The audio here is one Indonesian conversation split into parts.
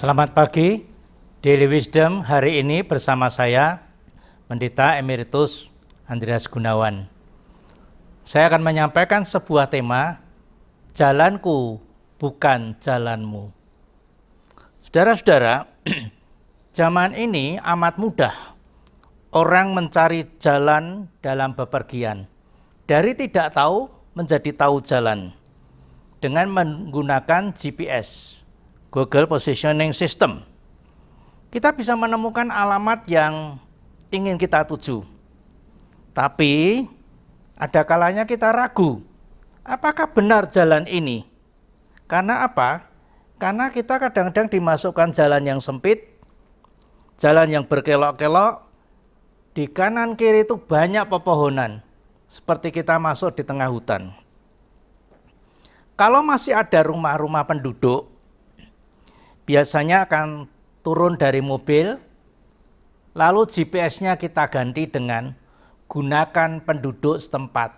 Selamat pagi, Daily Wisdom hari ini bersama saya, Pendeta Emeritus Andreas Gunawan. Saya akan menyampaikan sebuah tema, jalanku bukan jalanmu. Saudara-saudara, zaman ini amat mudah orang mencari jalan dalam bepergian. Dari tidak tahu menjadi tahu jalan dengan menggunakan GPS. Google Positioning System. Kita bisa menemukan alamat yang ingin kita tuju. Tapi ada kalanya kita ragu, apakah benar jalan ini? Karena apa? Karena kita kadang-kadang dimasukkan jalan yang sempit, jalan yang berkelok-kelok, di kanan kiri itu banyak pepohonan, seperti kita masuk di tengah hutan. Kalau masih ada rumah-rumah penduduk, biasanya akan turun dari mobil, lalu GPS-nya kita ganti dengan gunakan penduduk setempat,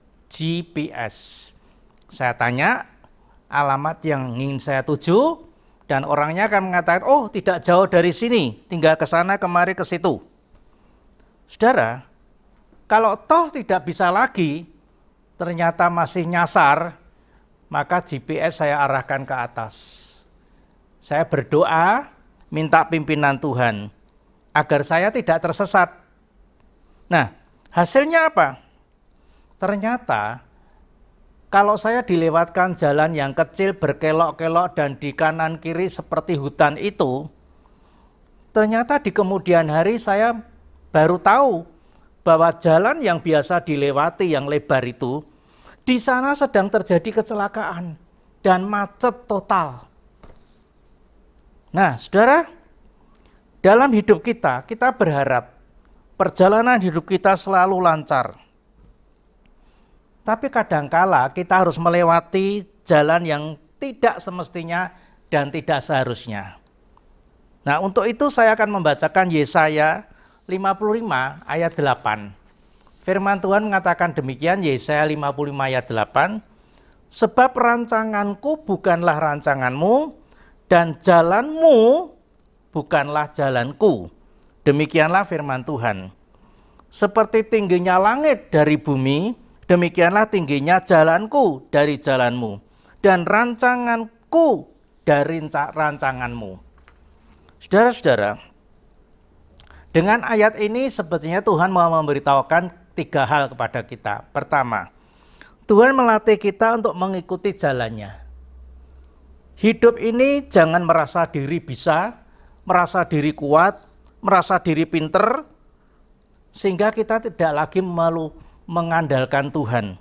GPS. Saya tanya alamat yang ingin saya tuju, dan orangnya akan mengatakan, oh tidak jauh dari sini, tinggal ke sana, kemari, ke situ. Saudara, kalau toh tidak bisa lagi, ternyata masih nyasar, maka GPS saya arahkan ke atas. Saya berdoa, minta pimpinan Tuhan, agar saya tidak tersesat. Nah, hasilnya apa? Ternyata, kalau saya dilewatkan jalan yang kecil, berkelok-kelok, dan di kanan kiri seperti hutan itu, ternyata di kemudian hari saya baru tahu bahwa jalan yang biasa dilewati yang lebar itu, di sana sedang terjadi kecelakaan dan macet total. Nah, saudara, dalam hidup kita berharap perjalanan hidup kita selalu lancar. Tapi kadangkala kita harus melewati jalan yang tidak semestinya dan tidak seharusnya. Nah, untuk itu saya akan membacakan Yesaya 55 ayat 8. Firman Tuhan mengatakan demikian, Yesaya 55 ayat 8. Sebab rancanganku bukanlah rancanganmu, dan jalanmu bukanlah jalanku. Demikianlah firman Tuhan. Seperti tingginya langit dari bumi, demikianlah tingginya jalanku dari jalanmu, dan rancanganku dari rancanganmu. Saudara-saudara, dengan ayat ini sebetulnya Tuhan mau memberitahukan 3 hal kepada kita. Pertama, Tuhan melatih kita untuk mengikuti jalannya. Hidup ini jangan merasa diri bisa, merasa diri kuat, merasa diri pinter, sehingga kita tidak lagi mengandalkan Tuhan.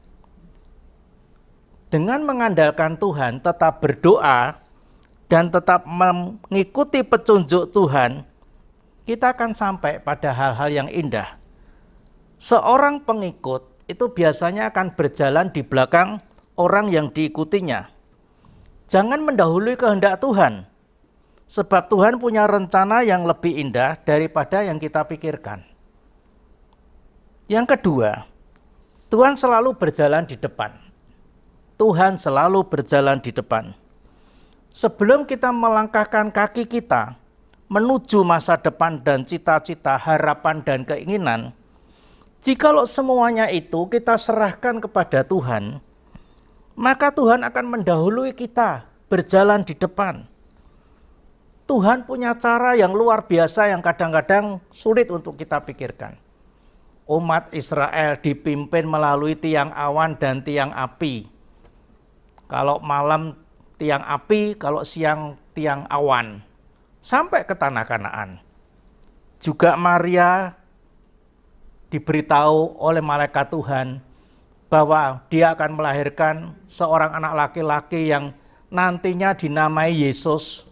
Dengan mengandalkan Tuhan, tetap berdoa, dan tetap mengikuti petunjuk Tuhan, kita akan sampai pada hal-hal yang indah. Seorang pengikut itu biasanya akan berjalan di belakang orang yang diikutinya. Jangan mendahului kehendak Tuhan, sebab Tuhan punya rencana yang lebih indah daripada yang kita pikirkan. Yang kedua, Tuhan selalu berjalan di depan. Tuhan selalu berjalan di depan. Sebelum kita melangkahkan kaki kita menuju masa depan dan cita-cita, harapan dan keinginan, jikalau semuanya itu kita serahkan kepada Tuhan, maka Tuhan akan mendahului kita berjalan di depan. Tuhan punya cara yang luar biasa yang kadang-kadang sulit untuk kita pikirkan. Umat Israel dipimpin melalui tiang awan dan tiang api. Kalau malam tiang api, kalau siang tiang awan. Sampai ke tanah Kanaan. Juga Maria diberitahu oleh malaikat Tuhan bahwa dia akan melahirkan seorang anak laki-laki yang nantinya dinamai Yesus.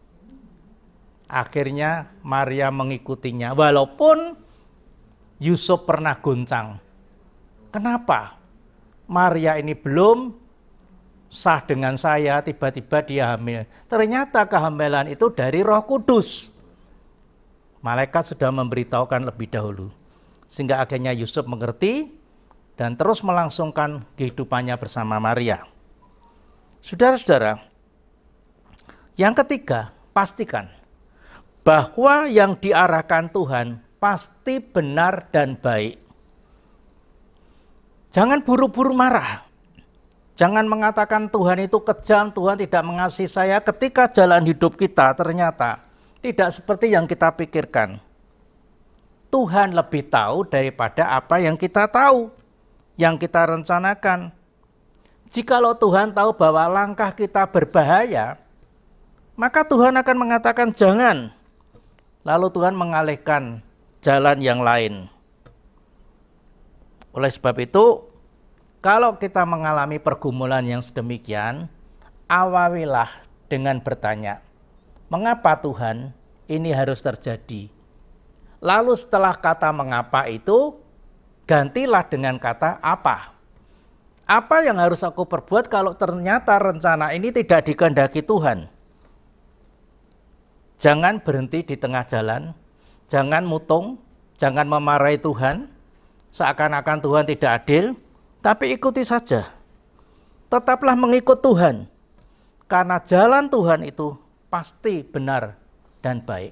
Akhirnya Maria mengikutinya, walaupun Yusuf pernah goncang. Kenapa? Maria ini belum sah dengan saya, tiba-tiba dia hamil. Ternyata kehamilan itu dari Roh Kudus. Malaikat sudah memberitahukan lebih dahulu. Sehingga akhirnya Yusuf mengerti dan terus melangsungkan kehidupannya bersama Maria. Saudara-saudara, yang ketiga, pastikan bahwa yang diarahkan Tuhan pasti benar dan baik. Jangan buru-buru marah. Jangan mengatakan Tuhan itu kejam, Tuhan tidak mengasihi saya, ketika jalan hidup kita ternyata tidak seperti yang kita pikirkan. Tuhan lebih tahu daripada apa yang kita tahu, yang kita rencanakan. Jikalau Tuhan tahu bahwa langkah kita berbahaya, maka Tuhan akan mengatakan jangan. Lalu Tuhan mengalihkan jalan yang lain. Oleh sebab itu, kalau kita mengalami pergumulan yang sedemikian, awalilah dengan bertanya, mengapa Tuhan ini harus terjadi? Lalu setelah kata mengapa itu, gantilah dengan kata apa. Apa yang harus aku perbuat kalau ternyata rencana ini tidak dikehendaki Tuhan? Jangan berhenti di tengah jalan, jangan mutung, jangan memarahi Tuhan, seakan-akan Tuhan tidak adil, tapi ikuti saja. Tetaplah mengikut Tuhan, karena jalan Tuhan itu pasti benar dan baik.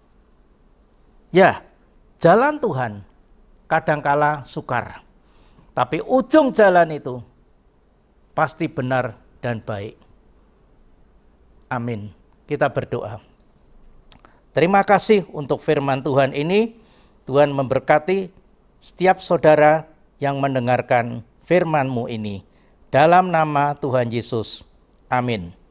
Ya, jalan Tuhan kadangkala sukar, tapi ujung jalan itu pasti benar dan baik. Amin. Kita berdoa. Terima kasih untuk firman Tuhan ini. Tuhan memberkati setiap saudara yang mendengarkan firman-Mu ini. Dalam nama Tuhan Yesus. Amin.